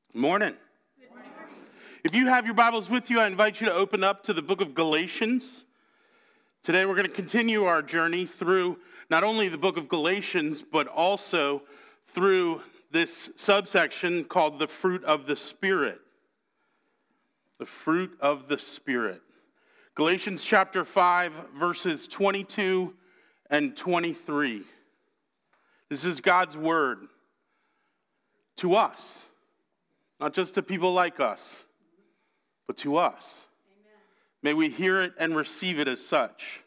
Morning. Good morning. If you have your Bibles with you, I invite you to open up to the book of Galatians. Today we're going to continue our journey through not only the book of Galatians, but also through this subsection called the fruit of the Spirit. The fruit of the Spirit. Galatians chapter 5, verses 22 and 23. This is God's word to us. Not just to people like us, but to us. Amen. May we hear it and receive it as such.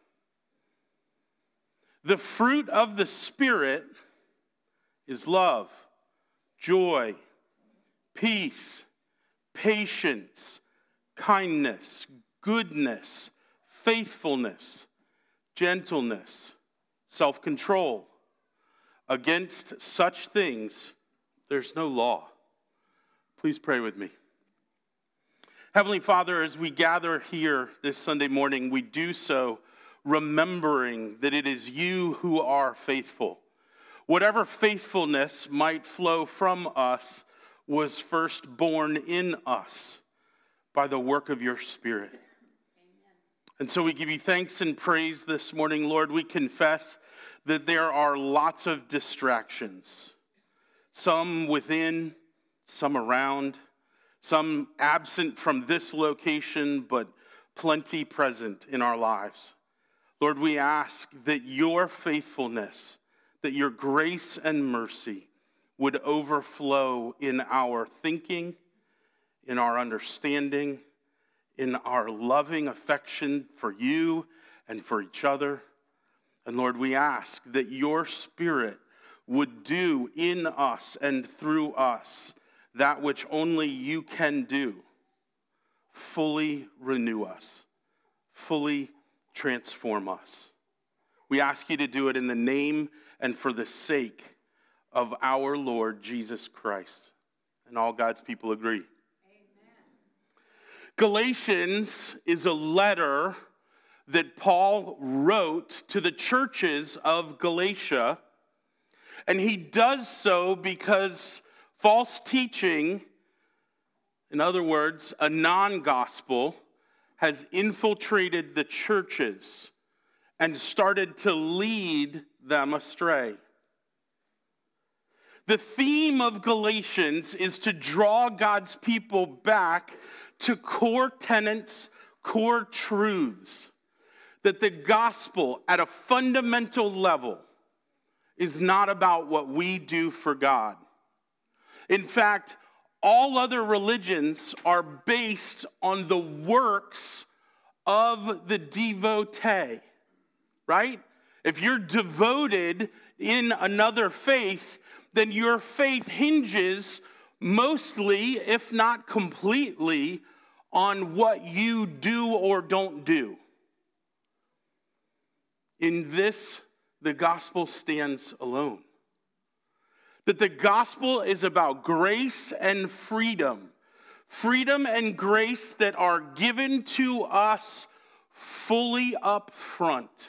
The fruit of the Spirit is love, joy, peace, patience, kindness, goodness, faithfulness, gentleness, self-control. Against such things, there's no law. Please pray with me. Heavenly Father, as we gather here this Sunday morning, we do so remembering that it is you who are faithful. Whatever faithfulness might flow from us was first born in us by the work of your Spirit. Amen. And so we give you thanks and praise this morning, Lord. We confess that there are lots of distractions, some within, some around, some absent from this location, but plenty present in our lives. Lord, we ask that your faithfulness, that your grace and mercy would overflow in our thinking, in our understanding, in our loving affection for you and for each other. And Lord, we ask that your Spirit would do in us and through us that which only you can do. Fully renew us. Fully transform us. We ask you to do it in the name and for the sake of our Lord Jesus Christ. And all God's people agree. Amen. Galatians is a letter that Paul wrote to the churches of Galatia. And he does so because false teaching, in other words, a non-gospel, has infiltrated the churches and started to lead them astray. The theme of Galatians is to draw God's people back to core tenets, core truths, that the gospel at a fundamental level is not about what we do for God. In fact, all other religions are based on the works of the devotee, right? If you're devoted in another faith, then your faith hinges mostly, if not completely, on what you do or don't do. In this, the gospel stands alone. That the gospel is about grace and freedom. Freedom and grace that are given to us fully up front.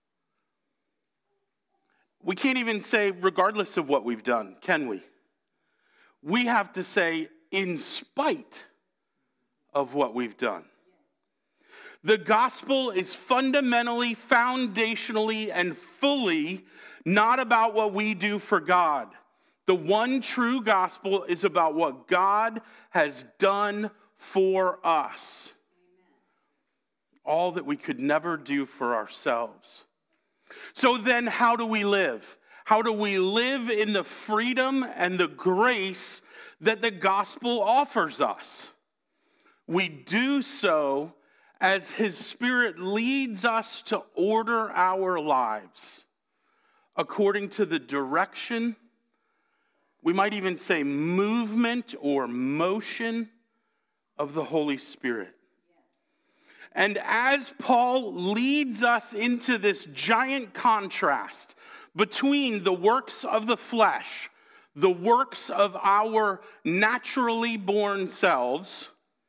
We can't even say regardless of what we've done, can we? We have to say in spite of what we've done. The gospel is fundamentally, foundationally, and fully not about what we do for God. The one true gospel is about what God has done for us. Amen. All that we could never do for ourselves. So then how do we live? How do we live in the freedom and the grace that the gospel offers us? We do so as his Spirit leads us to order our lives according to the direction, we might even say movement or motion of the Holy Spirit. And as Paul leads us into this giant contrast between the works of the flesh, the works of our naturally born selves,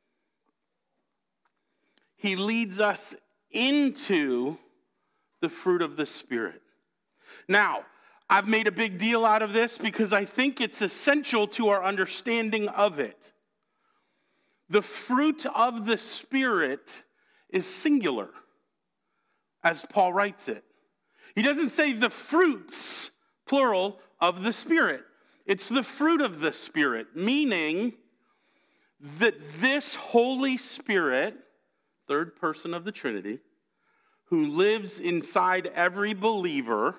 he leads us into the fruit of the Spirit. Now, I've made a big deal out of this because I think it's essential to our understanding of it. The fruit of the Spirit is singular, as Paul writes it. He doesn't say the fruits, plural, of the Spirit. It's the fruit of the Spirit, meaning that this Holy Spirit, third person of the Trinity, who lives inside every believer,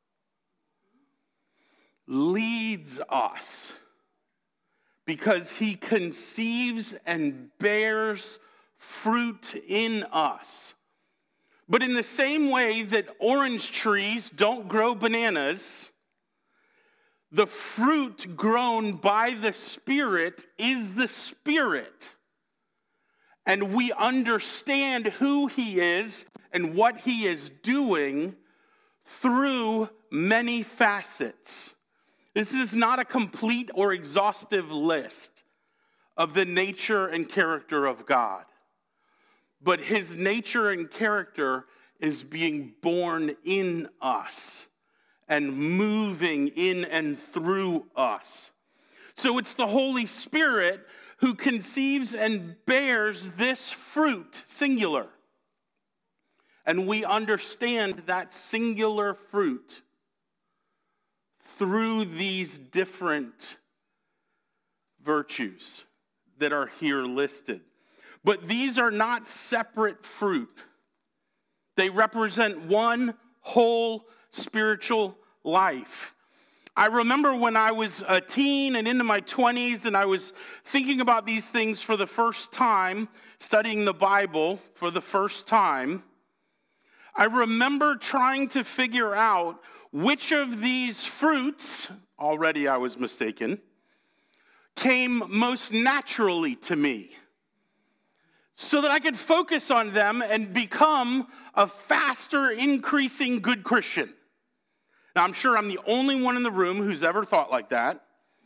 leads us because he conceives and bears fruit in us. But in the same way that orange trees don't grow bananas, the fruit grown by the Spirit is the Spirit. And we understand who he is and what he is doing through many facets. This is not a complete or exhaustive list of the nature and character of God. But his nature and character is being born in us and moving in and through us. So it's the Holy Spirit who conceives and bears this fruit, singular. And we understand that singular fruit through these different virtues that are here listed. But these are not separate fruit. They represent one whole spiritual life. I remember when I was a teen and into my 20s and I was thinking about these things for the first time, studying the Bible for the first time, I remember trying to figure out which of these fruits, already I was mistaken, came most naturally to me, so that I could focus on them and become a faster, increasing good Christian. Now, I'm sure I'm the only one in the room who's ever thought like that.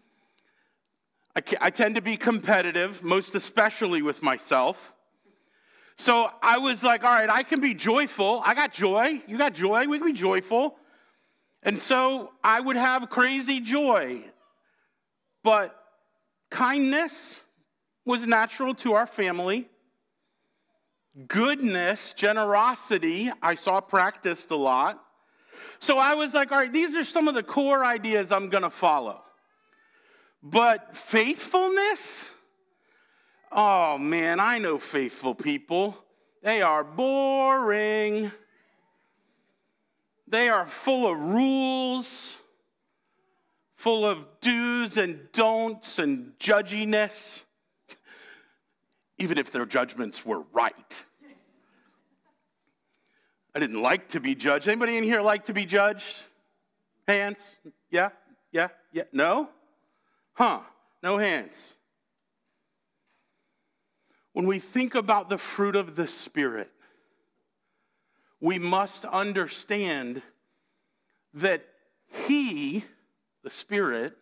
I tend to be competitive, most especially with myself. So I was like, all right, I can be joyful. I got joy. You got joy. We can be joyful. And so I would have crazy joy. But kindness was natural to our family. Goodness, generosity, I saw practiced a lot. So I was like, all right, these are some of the core ideas I'm going to follow. But faithfulness? Oh, man, I know faithful people. They are boring. They are full of rules, full of do's and don'ts and judginess, even if their judgments were right. I didn't like to be judged. Anybody in here like to be judged? Hands? Yeah? No? No hands. When we think about the fruit of the Spirit, we must understand that he, the Spirit,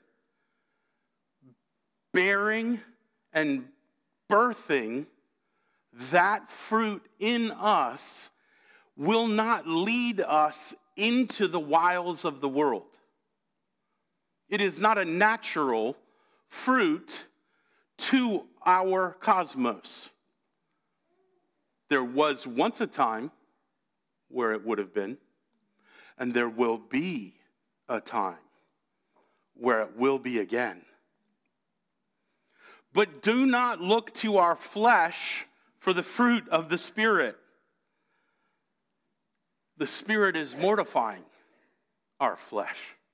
bearing and birthing that fruit in us will not lead us into the wiles of the world. It is not a natural fruit to our cosmos. There was once a time where it would have been, and there will be a time where it will be again. But do not look to our flesh for the fruit of the Spirit. The Spirit is mortifying our flesh,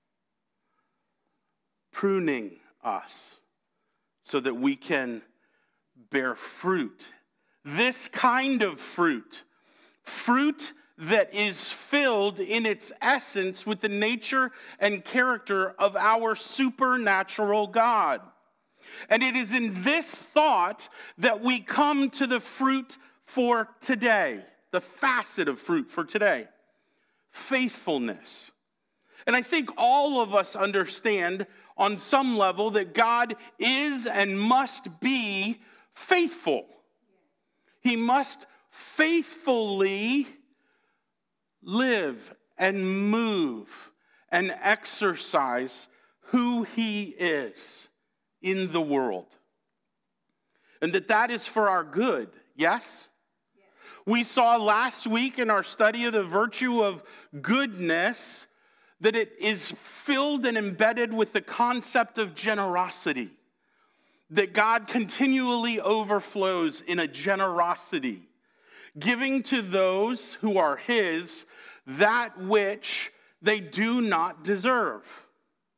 pruning us so that we can bear fruit. This kind of fruit that is filled in its essence with the nature and character of our supernatural God. And it is in this thought that we come to the fruit for today, the facet of fruit for today, faithfulness. And I think all of us understand on some level that God is and must be faithful. He must faithfully live and move and exercise who he is in the world. And that is for our good, yes? We saw last week in our study of the virtue of goodness that it is filled and embedded with the concept of generosity. That God continually overflows in a generosity, giving to those who are his that which they do not deserve,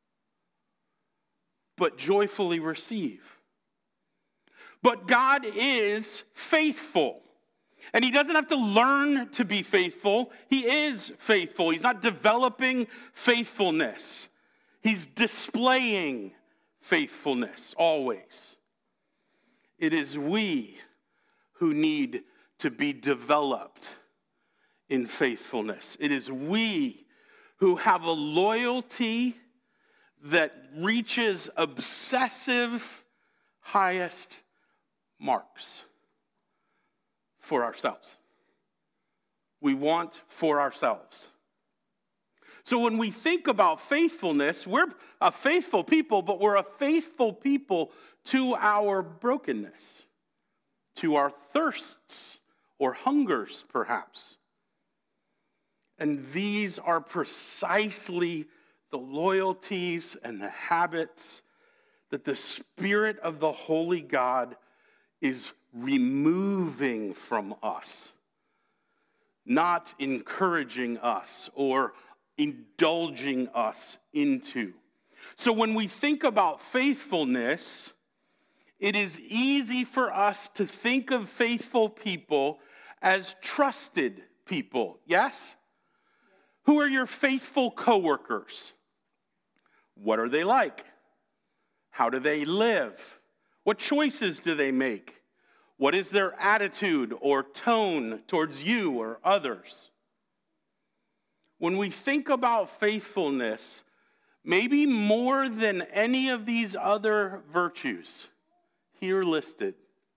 but joyfully receive. But God is faithful. And he doesn't have to learn to be faithful. He is faithful. He's not developing faithfulness. He's displaying faithfulness always. It is we who need to be developed in faithfulness. It is we who have a loyalty that reaches obsessive highest marks for ourselves. We want for ourselves. So when we think about faithfulness, we're a faithful people, but we're a faithful people to our brokenness, to our thirsts or hungers, perhaps. And these are precisely the loyalties and the habits that the Spirit of the Holy God is removing from us, not encouraging us or indulging us into. So when we think about faithfulness, it is easy for us to think of faithful people as trusted people, yes? Who are your faithful coworkers? What are they like? How do they live? What choices do they make? What is their attitude or tone towards you or others? When we think about faithfulness, maybe more than any of these other virtues here listed,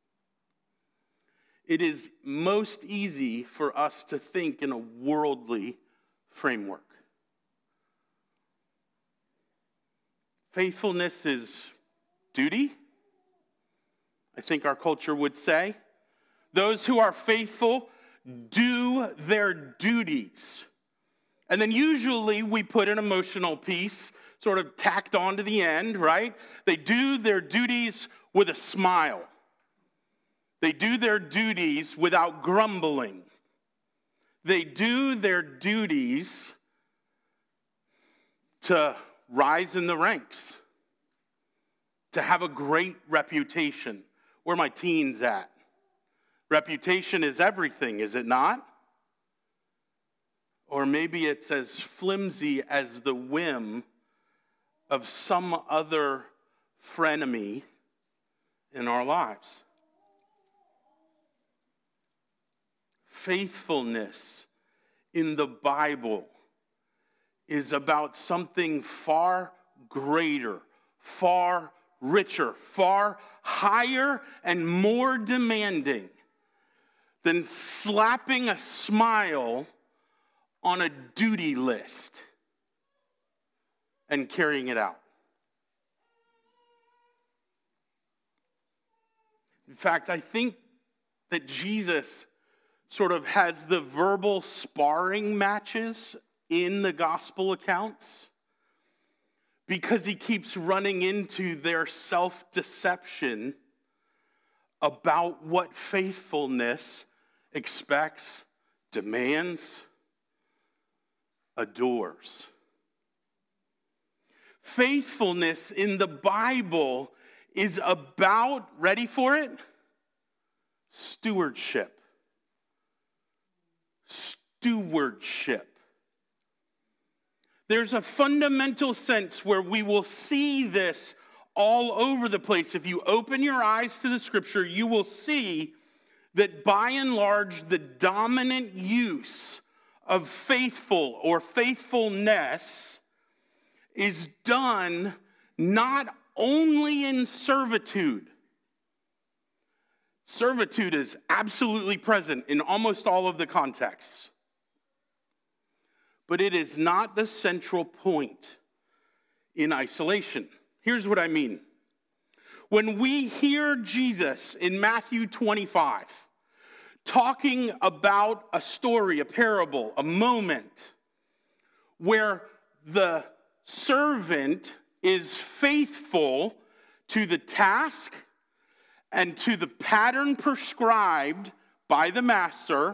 it is most easy for us to think in a worldly framework. Faithfulness is duty, I think our culture would say. Those who are faithful do their duties. And then usually we put an emotional piece sort of tacked on to the end, right? They do their duties with a smile. They do their duties without grumbling. They do their duties to rise in the ranks, to have a great reputation. Where are my teens at? Reputation is everything, is it not? Or maybe it's as flimsy as the whim of some other frenemy in our lives. Faithfulness in the Bible is about something far greater, far richer, far higher and more demanding than slapping a smile on a duty list and carrying it out. In fact, I think that Jesus sort of has the verbal sparring matches in the gospel accounts because he keeps running into their self-deception about what faithfulness expects, demands, adores. Faithfulness in the Bible is about, ready for it? Stewardship. Stewardship. There's a fundamental sense where we will see this all over the place. If you open your eyes to the scripture, you will see that by and large, the dominant use of faithful or faithfulness is done not only in servitude. Servitude is absolutely present in almost all of the contexts. but it is not the central point in isolation. Here's what I mean. When we hear Jesus in Matthew 25 talking about a story, a parable, a moment where the servant is faithful to the task and to the pattern prescribed by the master,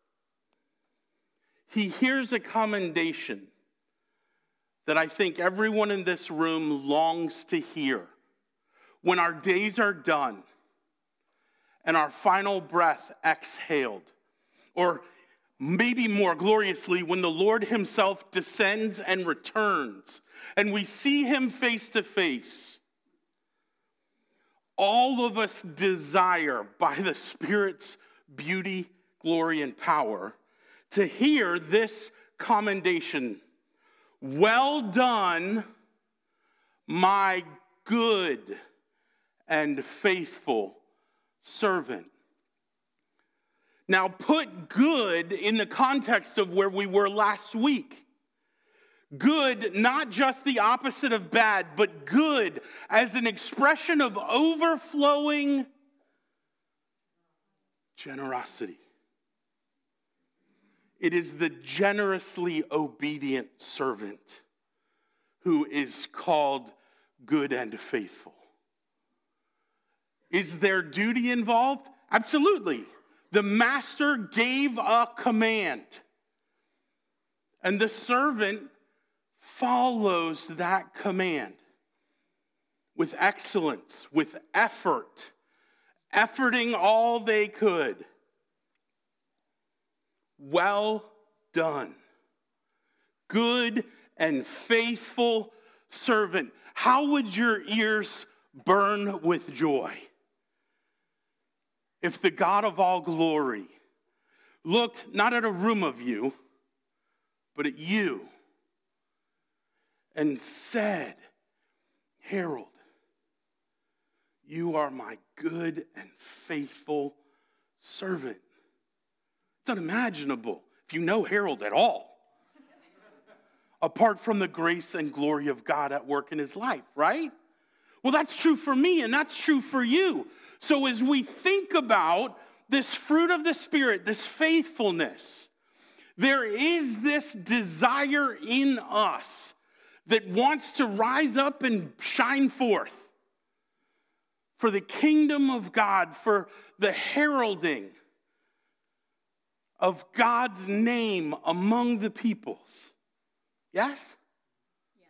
he hears a commendation that I think everyone in this room longs to hear when our days are done and our final breath exhaled, or maybe more gloriously, when the Lord himself descends and returns and we see him face to face. All of us desire, by the Spirit's beauty, glory, and power, to hear this commendation. Well done, my good and faithful servant. Now put good in the context of where we were last week. Good, not just the opposite of bad, but good as an expression of overflowing generosity. It is the generously obedient servant who is called good and faithful. Is there duty involved? Absolutely. The master gave a command, and the servant follows that command with excellence, with effort, efforting all they could. Well done, good and faithful servant. How would your ears burn with joy if the God of all glory looked not at a room of you, but at you and said, Harold, you are my good and faithful servant. It's unimaginable if you know Harold at all, apart from the grace and glory of God at work in his life, right? Well, that's true for me, and that's true for you. So as we think about this fruit of the Spirit, this faithfulness, there is this desire in us that wants to rise up and shine forth for the kingdom of God, for the heralding of God's name among the peoples. Yes? Yeah.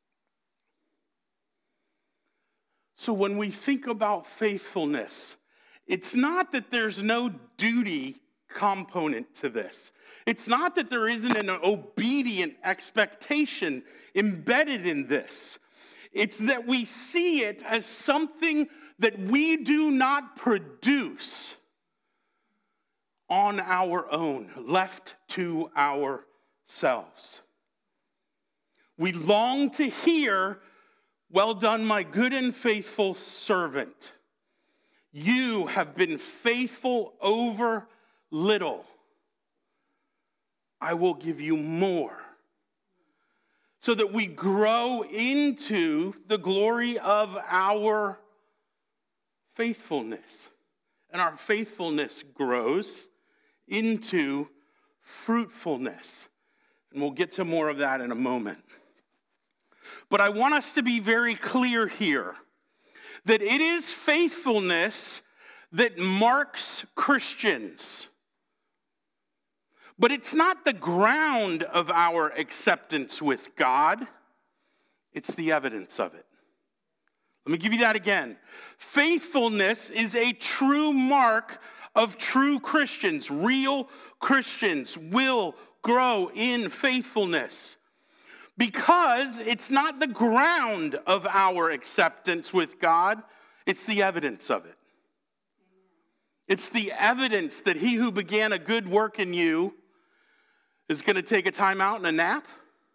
So when we think about faithfulness, it's not that there's no duty component to this. It's not that there isn't an obedient expectation embedded in this. It's that we see it as something that we do not produce on our own, left to ourselves. We long to hear, well done, my good and faithful servant. You have been faithful over little. I will give you more. So that we grow into the glory of our faithfulness. And our faithfulness grows into fruitfulness. And we'll get to more of that in a moment. But I want us to be very clear here that it is faithfulness that marks Christians. But it's not the ground of our acceptance with God. It's the evidence of it. Let me give you that again. Faithfulness is a true mark of true Christians. Real Christians will grow in faithfulness because it's not the ground of our acceptance with God. It's the evidence of it. It's the evidence that he who began a good work in you is going to take a time out and a nap.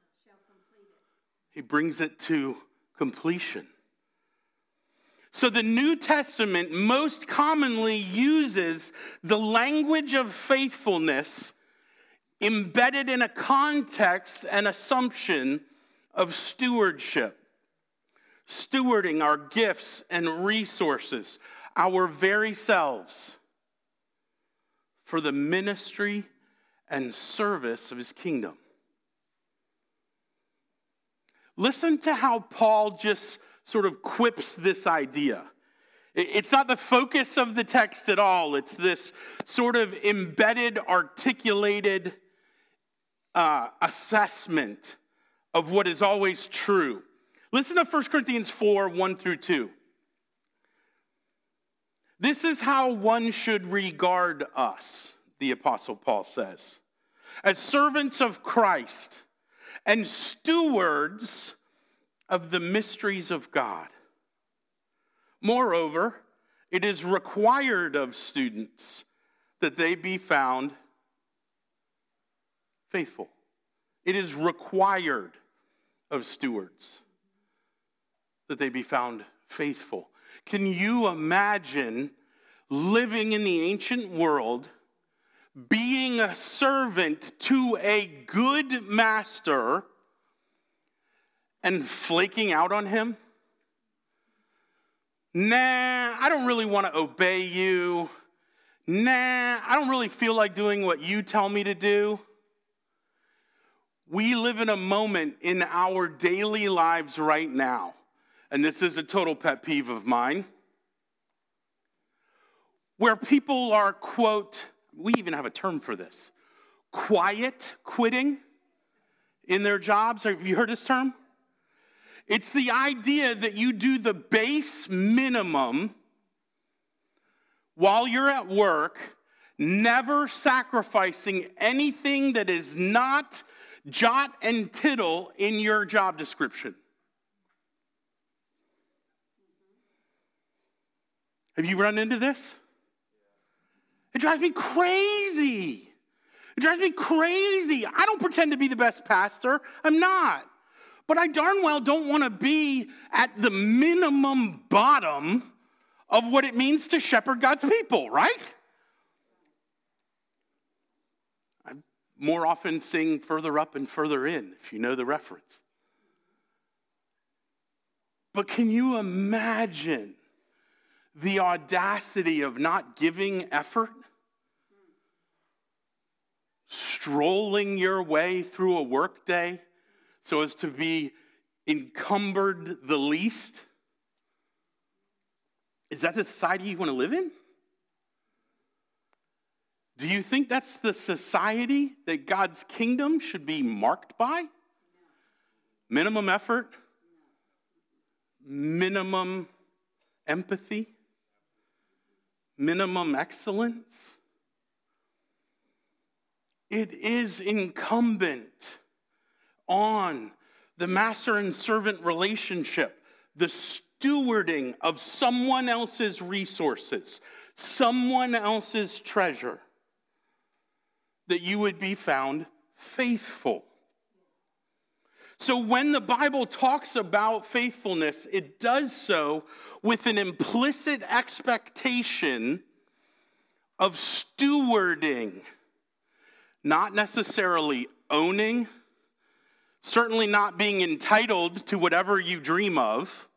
He brings it to completion. So the New Testament most commonly uses the language of faithfulness embedded in a context and assumption of stewardship. Stewarding our gifts and resources, our very selves, for the ministry and service of his kingdom. Listen to how Paul just sort of quips this idea. It's not the focus of the text at all. It's this sort of embedded, articulated assessment of what is always true. Listen to 1 Corinthians 4, 1 through 2. This is how one should regard us, the Apostle Paul says, as servants of Christ and stewards of the mysteries of God. Moreover, it is required of students that they be found faithful. It is required of stewards that they be found faithful. Can you imagine living in the ancient world, being a servant to a good master, and flaking out on him? Nah, I don't really want to obey you. Nah, I don't really feel like doing what you tell me to do. We live in a moment in our daily lives right now, and this is a total pet peeve of mine, where people are, quote, we even have a term for this, quiet quitting in their jobs. Have you heard this term? It's the idea that you do the base minimum while you're at work, never sacrificing anything that is not jot and tittle in your job description. Have you run into this? It drives me crazy. It drives me crazy. I don't pretend to be the best pastor. I'm not. But I darn well don't want to be at the minimum bottom of what it means to shepherd God's people, right? I more often sing Further Up and Further In, if you know the reference. But can you imagine the audacity of not giving effort? Strolling your way through a workday so as to be encumbered the least? Is that the society you want to live in? Do you think that's the society that God's kingdom should be marked by? Minimum effort? Minimum empathy? Minimum excellence? It is incumbent on the master and servant relationship, the stewarding of someone else's resources, someone else's treasure, that you would be found faithful. So when the Bible talks about faithfulness, it does so with an implicit expectation of stewarding, not necessarily owning, certainly not being entitled to whatever you dream of.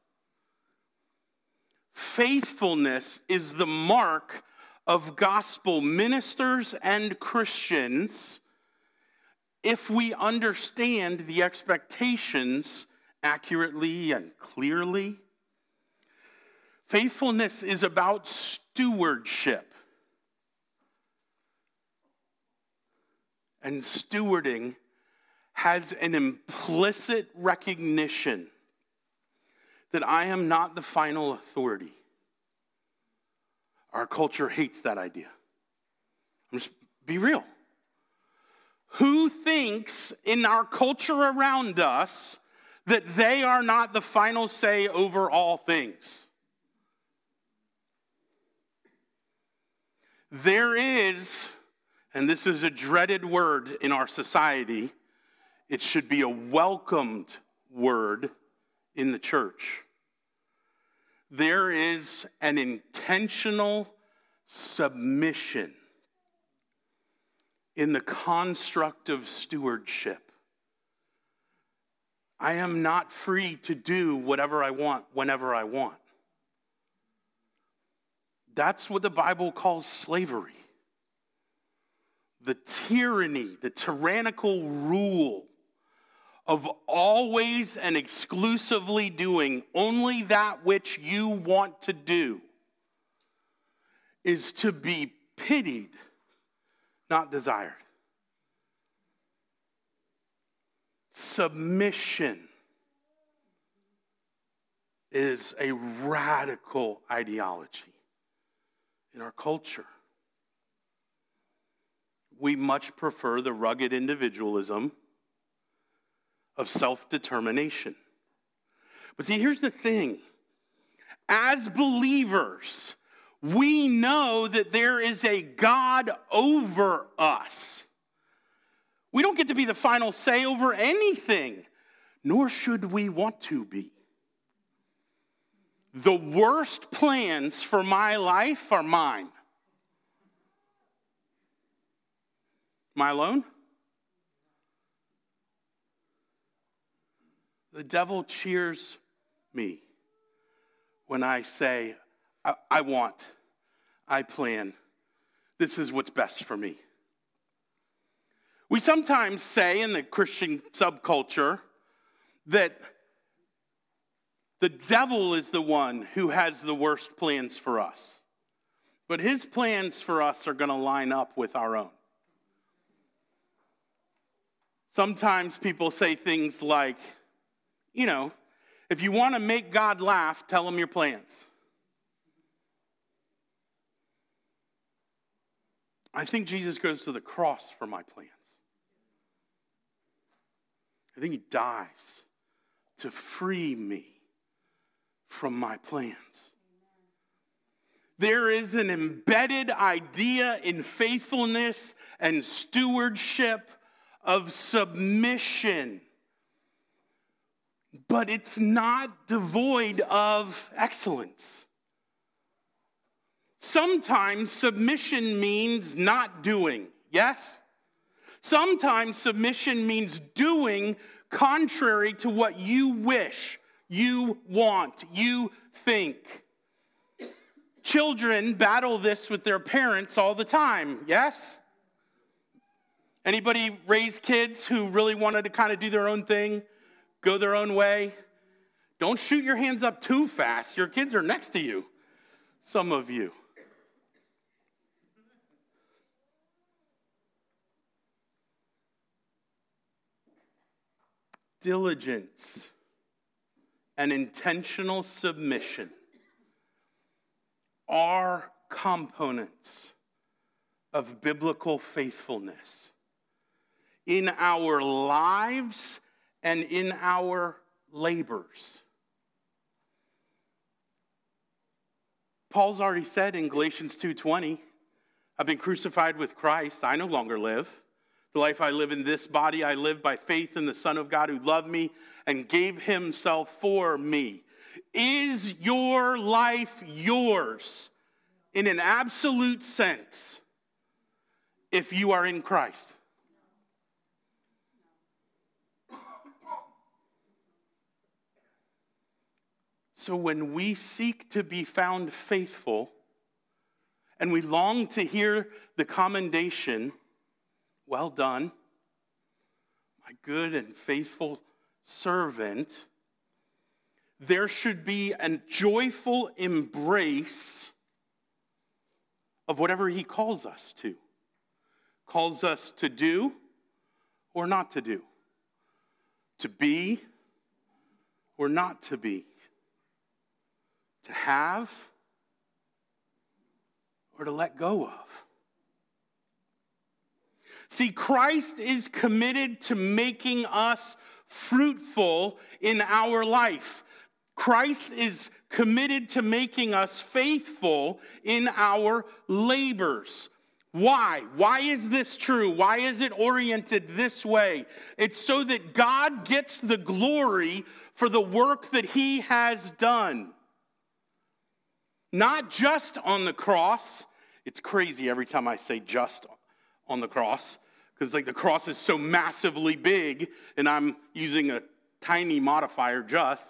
Faithfulness is the mark of gospel ministers and Christians if we understand the expectations accurately and clearly. Faithfulness is about stewardship. And stewarding has an implicit recognition that I am not the final authority. Our culture hates that idea. Just be real. Who thinks in our culture around us that they are not the final say over all things? There is, and this is a dreaded word in our society, it should be a welcomed word in the church. There is an intentional submission in the construct of stewardship. I am not free to do whatever I want, whenever I want. That's what the Bible calls slavery. The tyranny, the tyrannical rule of always and exclusively doing only that which you want to do is to be pitied, not desired. Submission is a radical ideology in our culture. We much prefer the rugged individualism of self-determination. But see, here's the thing. As believers, we know that there is a God over us. We don't get to be the final say over anything, nor should we want to be. The worst plans for my life are mine. Am I alone? The devil cheers me when I say, I want, I plan, this is what's best for me. We sometimes say in the Christian subculture that the devil is the one who has the worst plans for us. But his plans for us are going to line up with our own. Sometimes people say things like, if you want to make God laugh, tell him your plans. I think Jesus goes to the cross for my plans. I think he dies to free me from my plans. There is an embedded idea in faithfulness and stewardship of submission, but it's not devoid of excellence. Sometimes submission means not doing, yes? Sometimes submission means doing contrary to what you wish, you want, you think. Children battle this with their parents all the time, yes? Anybody raise kids who really wanted to kind of do their own thing, go their own way? Don't shoot your hands up too fast. Your kids are next to you, some of you. Diligence and intentional submission are components of biblical faithfulness in our lives and in our labors. Paul's already said in Galatians 2:20, I've been crucified with Christ. I no longer live. The life I live in this body, I live by faith in the Son of God who loved me and gave himself for me. Is your life yours in an absolute sense if you are in Christ? So when we seek to be found faithful and we long to hear the commendation, well done, my good and faithful servant, there should be a joyful embrace of whatever he calls us to. Calls us to do or not to do. To be or not to be. To have or to let go of. See, Christ is committed to making us fruitful in our life. Christ is committed to making us faithful in our labors. Why? Why is this true? Why is it oriented this way? It's so that God gets the glory for the work that he has done. Not just on the cross. It's crazy every time I say just on the cross. because like the cross is so massively big, and I'm using a tiny modifier just.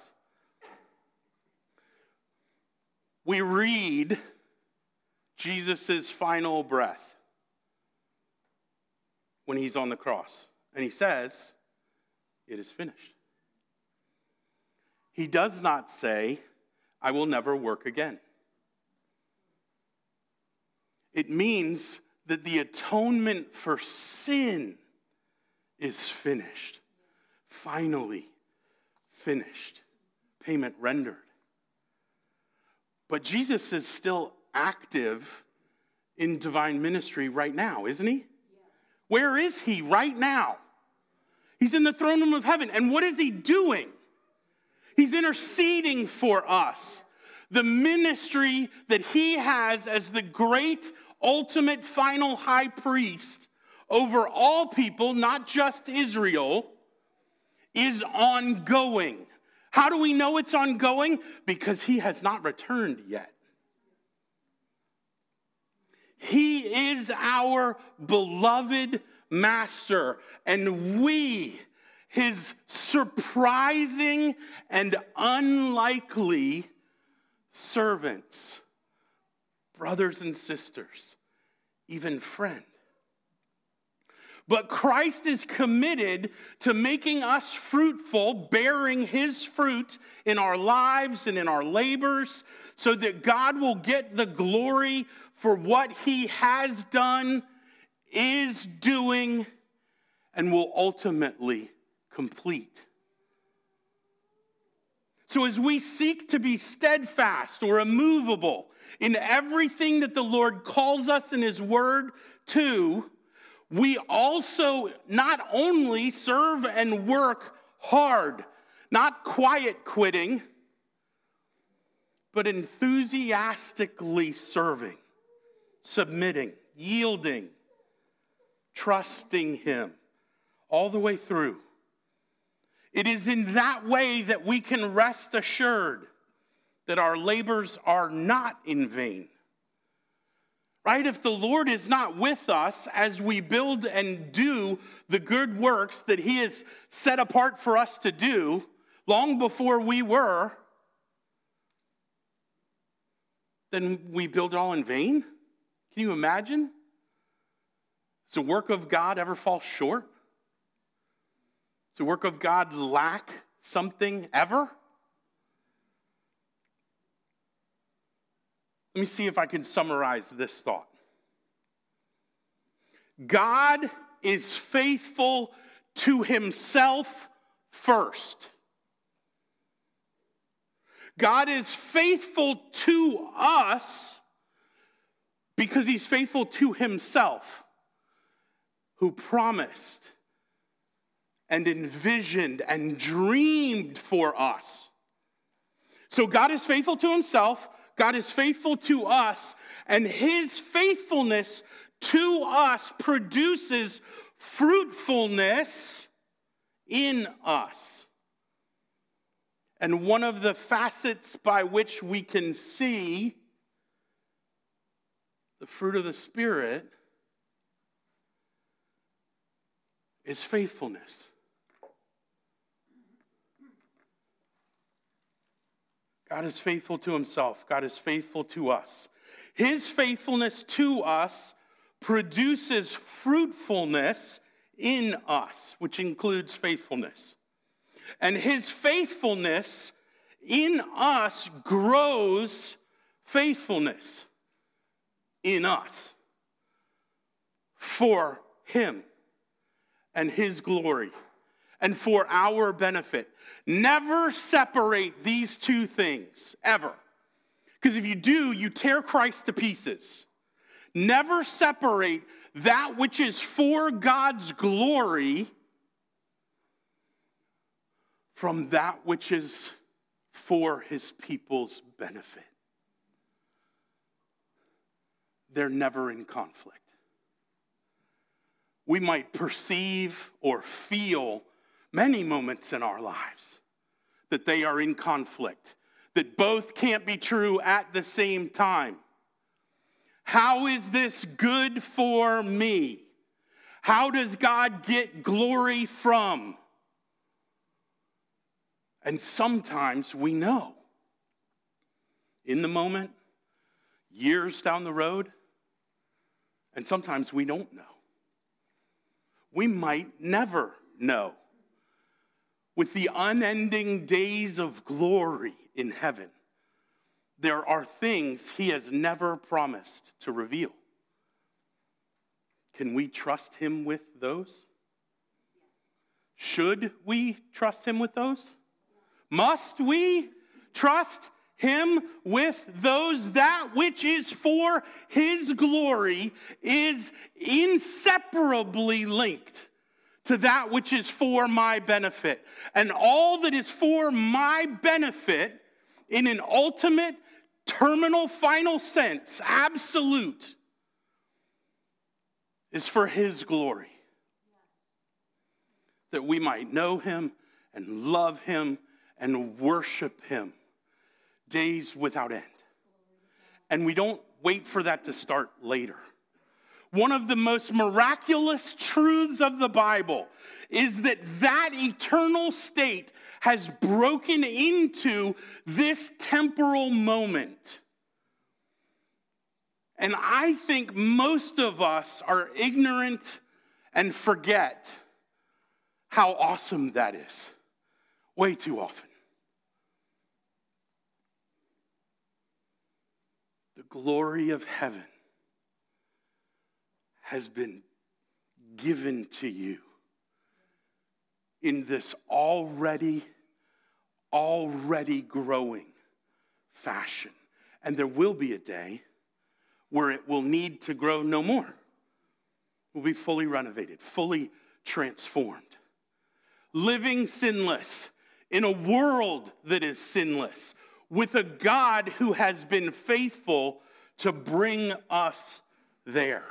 We read Jesus' final breath when he's on the cross. And he says, "It is finished." He does not say, "I will never work again." It means that the atonement for sin is finished. Finally finished. Payment rendered. But Jesus is still active in divine ministry right now, isn't he? Yeah. Where is he right now? He's in the throne room of heaven. And what is he doing? He's interceding for us. The ministry that he has as the great, ultimate, final high priest over all people, not just Israel, is ongoing. How do we know it's ongoing? Because he has not returned yet. He is our beloved master, and we, his surprising and unlikely servants, brothers and sisters, even friend. But Christ is committed to making us fruitful, bearing his fruit in our lives and in our labors, so that God will get the glory for what he has done, is doing, and will ultimately complete. So as we seek to be steadfast or immovable in everything that the Lord calls us in his word to, we also not only serve and work hard, not quiet quitting, but enthusiastically serving, submitting, yielding, trusting him all the way through. It is in that way that we can rest assured that our labors are not in vain. Right? If the Lord is not with us as we build and do the good works that he has set apart for us to do long before we were, then we build it all in vain? Can you imagine? Does the work of God ever fall short? Does the work of God lack something ever? Let me see if I can summarize this thought. God is faithful to himself first. God is faithful to us because he's faithful to himself, who promised and envisioned and dreamed for us. So God is faithful to himself. God is faithful to us, and his faithfulness to us produces fruitfulness in us. And one of the facets by which we can see the fruit of the Spirit is faithfulness. God is faithful to himself. God is faithful to us. His faithfulness to us produces fruitfulness in us, which includes faithfulness. And his faithfulness in us grows faithfulness in us for him and his glory and for our benefit. Never separate these two things, ever. Because if you do, you tear Christ to pieces. Never separate that which is for God's glory from that which is for his people's benefit. They're never in conflict. We might perceive or feel many moments in our lives that they are in conflict, that both can't be true at the same time. How is this good for me? How does God get glory from? And sometimes we know. In the moment, years down the road, and sometimes we don't know. We might never know. With the unending days of glory in heaven, there are things he has never promised to reveal. Can we trust him with those? Should we trust him with those? Must we trust him with those? That which is for his glory is inseparably linked to that which is for my benefit. And all that is for my benefit in an ultimate, terminal, final sense, absolute, is for his glory. That we might know him and love him and worship him days without end. And we don't wait for that to start later. One of the most miraculous truths of the Bible is that that eternal state has broken into this temporal moment. And I think most of us are ignorant and forget how awesome that is way too often. The glory of heaven has been given to you in this already growing fashion. And there will be a day where it will need to grow no more. It will be fully renovated, fully transformed. Living sinless in a world that is sinless, with a God who has been faithful to bring us there.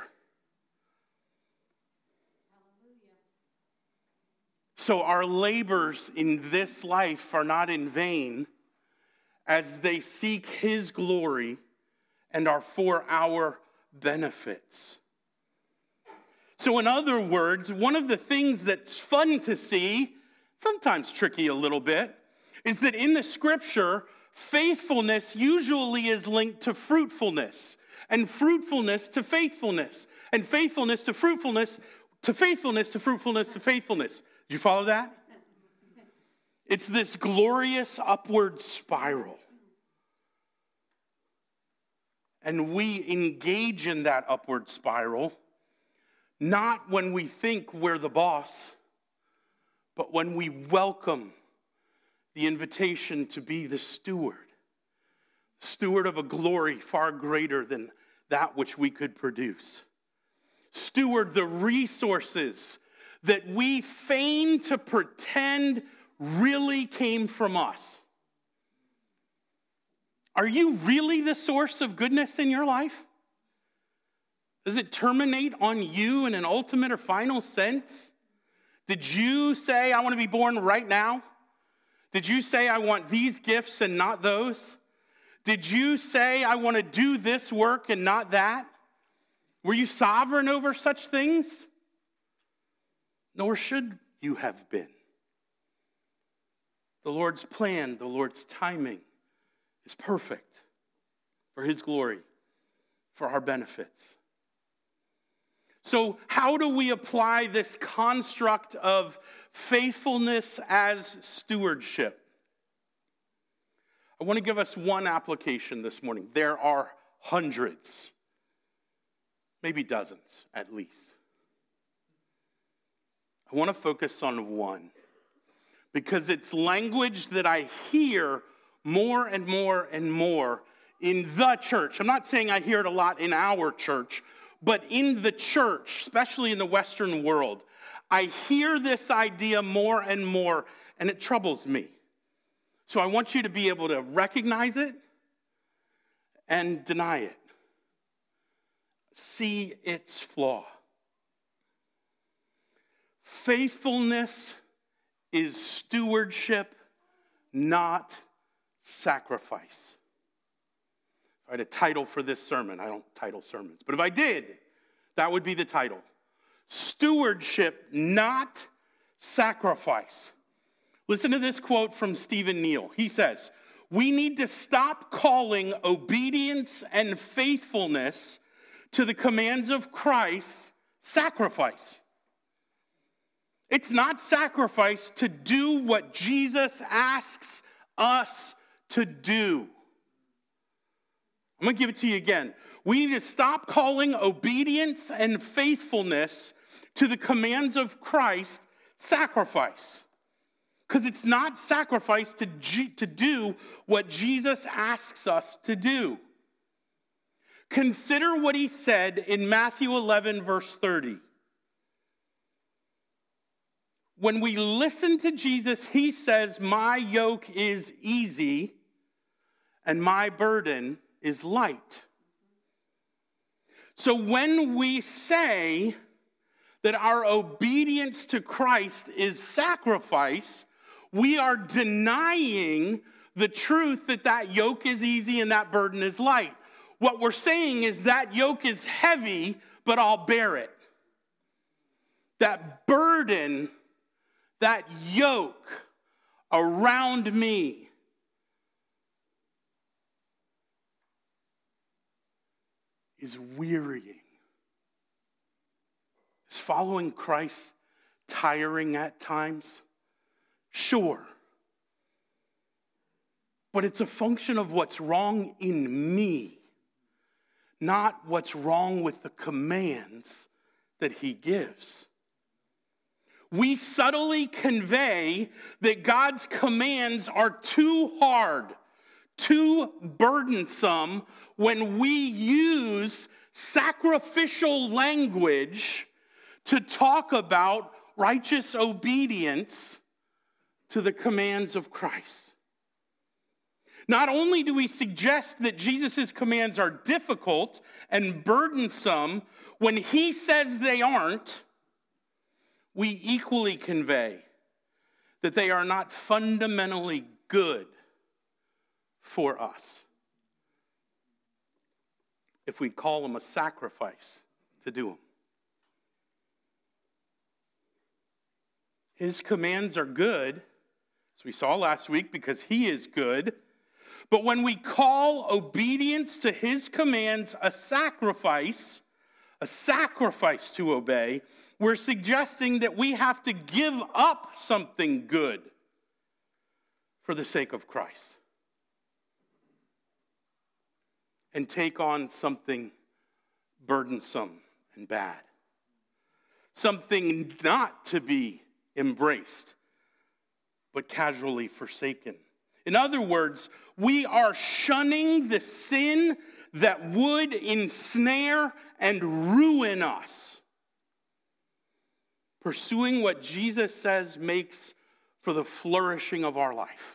So our labors in this life are not in vain as they seek his glory and are for our benefits. So in other words, one of the things that's fun to see, sometimes tricky a little bit, is that in the scripture, faithfulness usually is linked to fruitfulness, and fruitfulness to faithfulness, and faithfulness to fruitfulness, to faithfulness, to fruitfulness, to faithfulness. Did you follow that? It's this glorious upward spiral. And we engage in that upward spiral, not when we think we're the boss, but when we welcome the invitation to be the steward of a glory far greater than that which we could produce. Steward the resources that we feign to pretend really came from us. Are you really the source of goodness in your life? Does it terminate on you in an ultimate or final sense? Did you say, I want to be born right now? Did you say, I want these gifts and not those? Did you say, I want to do this work and not that? Were you sovereign over such things? Nor should you have been. The Lord's plan, the Lord's timing is perfect for his glory, for our benefits. So how do we apply this construct of faithfulness as stewardship? I want to give us one application this morning. There are hundreds, maybe dozens at least. I want to focus on one because it's language that I hear more and more and more in the church. I'm not saying I hear it a lot in our church, but in the church, especially in the Western world, I hear this idea more and more, and it troubles me. So I want you to be able to recognize it and deny it. See its flaw. Faithfulness is stewardship, not sacrifice. If I had a title for this sermon, I don't title sermons, but if I did, that would be the title. Stewardship, not sacrifice. Listen to this quote from Stephen Neal. He says, "We need to stop calling obedience and faithfulness to the commands of Christ sacrifice. It's not sacrifice to do what Jesus asks us to do." I'm going to give it to you again. We need to stop calling obedience and faithfulness to the commands of Christ sacrifice. Because it's not sacrifice to do what Jesus asks us to do. Consider what he said in Matthew 11, verse 30. When we listen to Jesus, he says, "My yoke is easy and my burden is light." So when we say that our obedience to Christ is sacrifice, we are denying the truth that that yoke is easy and that burden is light. What we're saying is that yoke is heavy, but I'll bear it. That burden, that yoke around me is wearying. Is following Christ tiring at times? Sure. But it's a function of what's wrong in me, not what's wrong with the commands that he gives. We subtly convey that God's commands are too hard, too burdensome when we use sacrificial language to talk about righteous obedience to the commands of Christ. Not only do we suggest that Jesus' commands are difficult and burdensome when he says they aren't, we equally convey that they are not fundamentally good for us if we call them a sacrifice to do them. His commands are good, as we saw last week, because he is good. But when we call obedience to his commands a sacrifice to obey, we're suggesting that we have to give up something good for the sake of Christ and take on something burdensome and bad, something not to be embraced, but casually forsaken. In other words, we are shunning the sin that would ensnare and ruin us, pursuing what Jesus says makes for the flourishing of our life.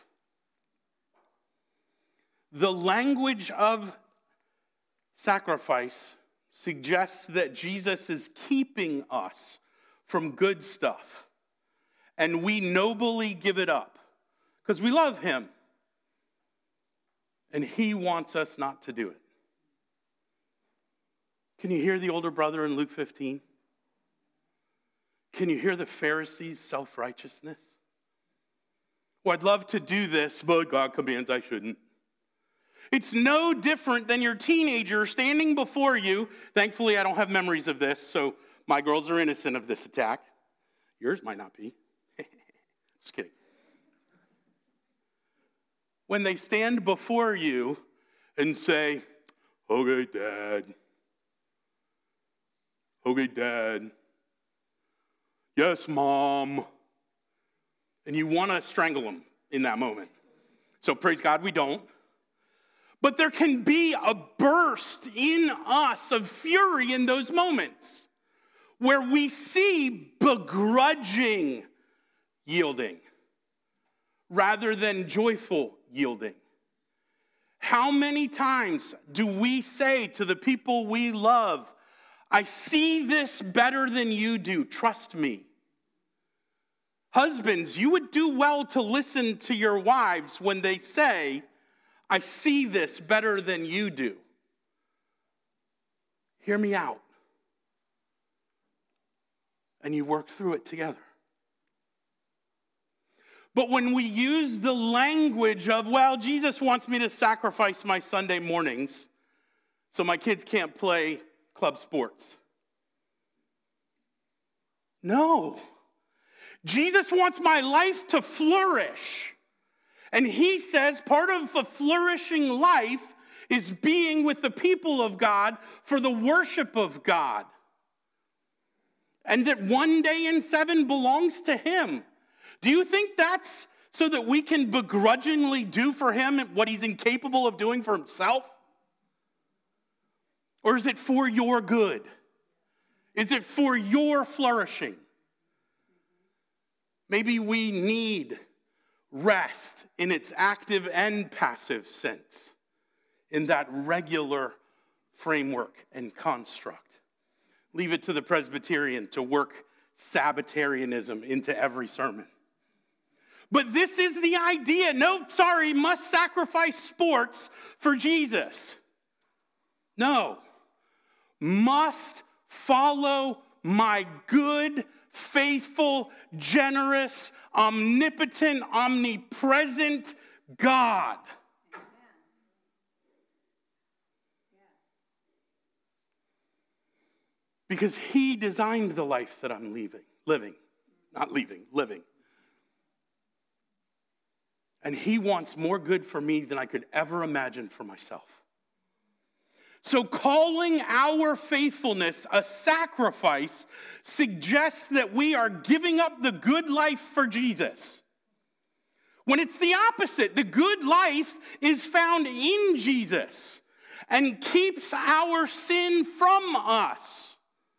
The language of sacrifice suggests that Jesus is keeping us from good stuff. And we nobly give it up because we love him. And he wants us not to do it. Can you hear the older brother in Luke 15? Can you hear the Pharisees' self-righteousness? Well, I'd love to do this, but God commands I shouldn't. It's no different than your teenager standing before you. Thankfully, I don't have memories of this, so my girls are innocent of this attack. Yours might not be. Just kidding. When they stand before you and say, "Okay, Dad. Okay, Dad. Yes, Mom." And you want to strangle them in that moment. So praise God, we don't. But there can be a burst in us of fury in those moments where we see begrudging yielding rather than joyful yielding. How many times do we say to the people we love, "I see this better than you do, trust me"? Husbands, you would do well to listen to your wives when they say, "I see this better than you do." Hear me out. and you work through it together. But when we use the language of, well, Jesus wants me to sacrifice my Sunday mornings so my kids can't play club sports. No. Jesus wants my life to flourish. And he says part of a flourishing life is being with the people of God for the worship of God. And that one day in 7 belongs to him. Do you think that's so that we can begrudgingly do for him what he's incapable of doing for himself? Or is it for your good? Is it for your flourishing? Maybe we need rest in its active and passive sense in that regular framework and construct. Leave it to the Presbyterian to work Sabbatarianism into every sermon. But this is the idea. No, sorry, must sacrifice sports for Jesus. No. Must follow my good, faithful, generous, omnipotent, omnipresent God. Because he designed the life that I'm living. And he wants more good for me than I could ever imagine for myself. So calling our faithfulness a sacrifice suggests that we are giving up the good life for Jesus. When it's the opposite, the good life is found in Jesus and keeps our sin from us.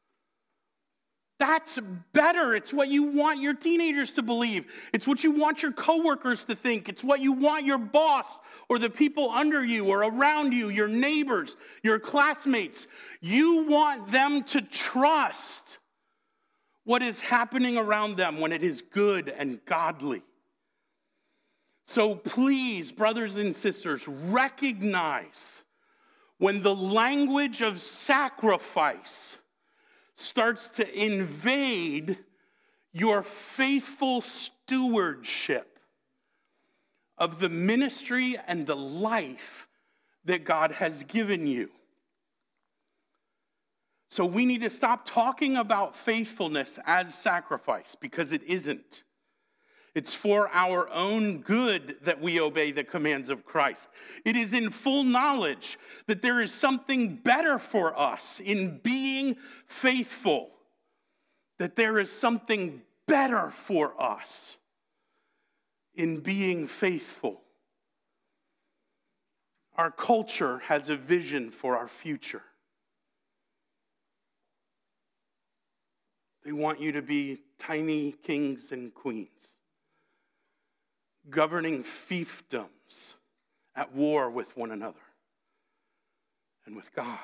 That's better. It's what you want your teenagers to believe. It's what you want your coworkers to think. It's what you want your boss or the people under you or around you, your neighbors, your classmates. You want them to trust what is happening around them when it is good and godly. So please, brothers and sisters, recognize when the language of sacrifice starts to invade your faithful stewardship of the ministry and the life that God has given you. So we need to stop talking about faithfulness as sacrifice, because it isn't. It's for our own good that we obey the commands of Christ. It is in full knowledge that there is something better for us in being faithful, that there is something better for us in being faithful. Our culture has a vision for our future. They want you to be tiny kings and queens, governing fiefdoms at war with one another and with God.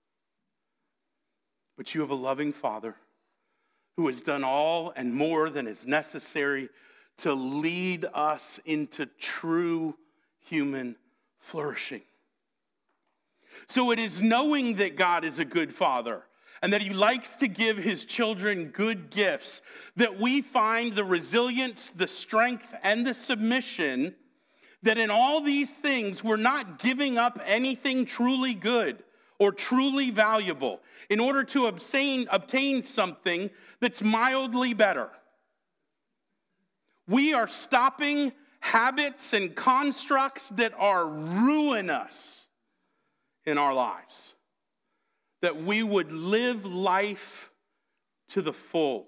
But you have a loving Father who has done all and more than is necessary to lead us into true human flourishing. So it is knowing that God is a good Father and that he likes to give his children good gifts, that we find the resilience, the strength, and the submission that in all these things we're not giving up anything truly good or truly valuable in order to obtain something that's mildly better. We are stopping habits and constructs that are ruinous in our lives, that we would live life to the full.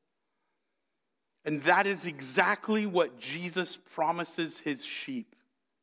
And that is exactly what Jesus promises his sheep.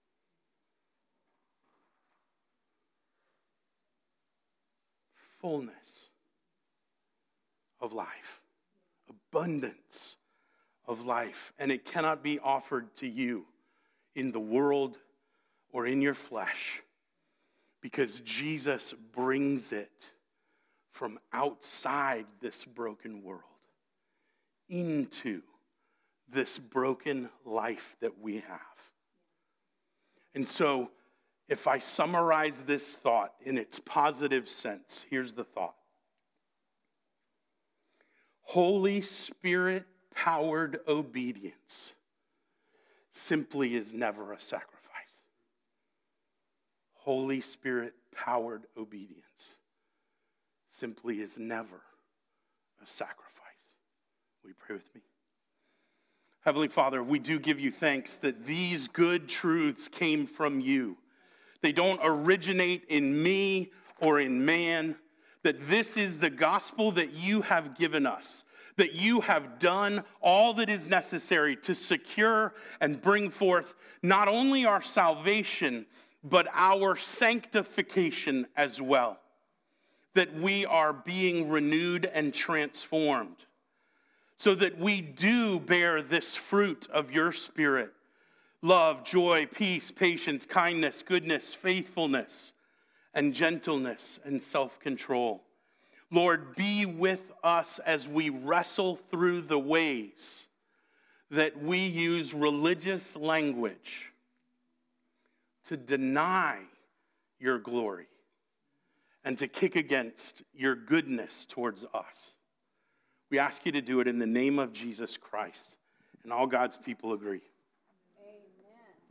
Fullness of life, abundance of life. And it cannot be offered to you in the world or in your flesh, because Jesus brings it from outside this broken world into this broken life that we have. And so, if I summarize this thought in its positive sense, here's the thought. Holy Spirit-powered obedience simply is never a sacrifice. Holy Spirit-powered obedience simply is never a sacrifice. Will you pray with me? Heavenly Father, we do give you thanks that these good truths came from you. They don't originate in me or in man, that this is the gospel that you have given us, that you have done all that is necessary to secure and bring forth not only our salvation, but our sanctification as well, that we are being renewed and transformed, so that we do bear this fruit of your Spirit: love, joy, peace, patience, kindness, goodness, faithfulness, and gentleness and self-control. Lord, be with us as we wrestle through the ways that we use religious language to deny your glory and to kick against your goodness towards us. We ask you to do it in the name of Jesus Christ. And all God's people agree.